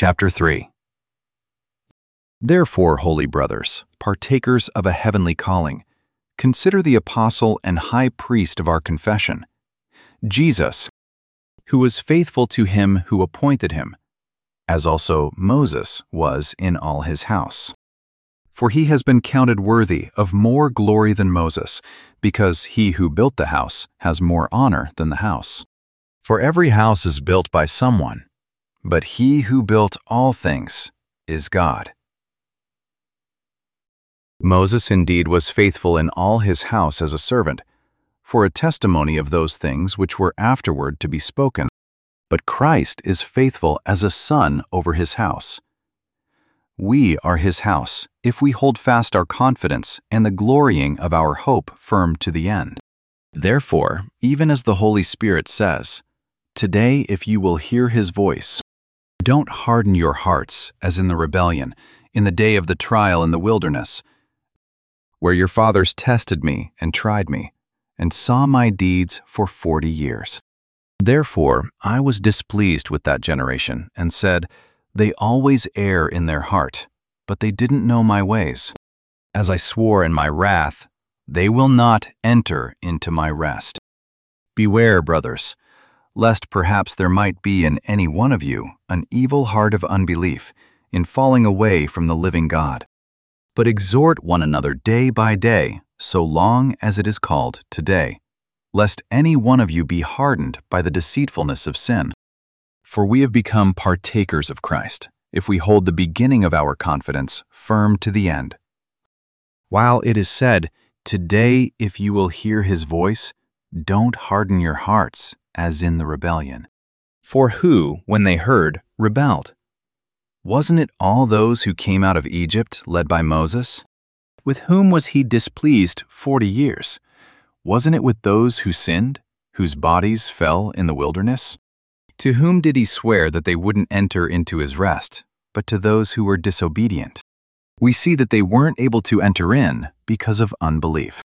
Chapter 3. Therefore, holy brothers, partakers of a heavenly calling, consider the apostle and high priest of our confession, Jesus, who was faithful to him who appointed him, as also Moses was in all his house. For he has been counted worthy of more glory than Moses, because he who built the house has more honor than the house. For every house is built by someone, but he who built all things is God. Moses indeed was faithful in all his house as a servant, for a testimony of those things which were afterward to be spoken. But Christ is faithful as a son over his house. We are his house, if we hold fast our confidence and the glorying of our hope firm to the end. Therefore, even as the Holy Spirit says, "Today, if you will hear his voice, don't harden your hearts as in the rebellion, in the day of the trial in the wilderness, where your fathers tested me and tried me, and saw my deeds for 40 years. Therefore, I was displeased with that generation, and said, they always err in their heart, but they didn't know my ways. As I swore in my wrath, they will not enter into my rest. Beware, brothers, lest perhaps there might be in any one of you an evil heart of unbelief in falling away from the living God. But exhort one another day by day, so long as it is called today, lest any one of you be hardened by the deceitfulness of sin. For we have become partakers of Christ, if we hold the beginning of our confidence firm to the end. While it is said, "Today, if you will hear his voice, don't harden your hearts, as in the rebellion." For who, when they heard, rebelled? Wasn't it all those who came out of Egypt, led by Moses? With whom was he displeased 40 years? Wasn't it with those who sinned, whose bodies fell in the wilderness? To whom did he swear that they wouldn't enter into his rest, but to those who were disobedient? We see that they weren't able to enter in because of unbelief.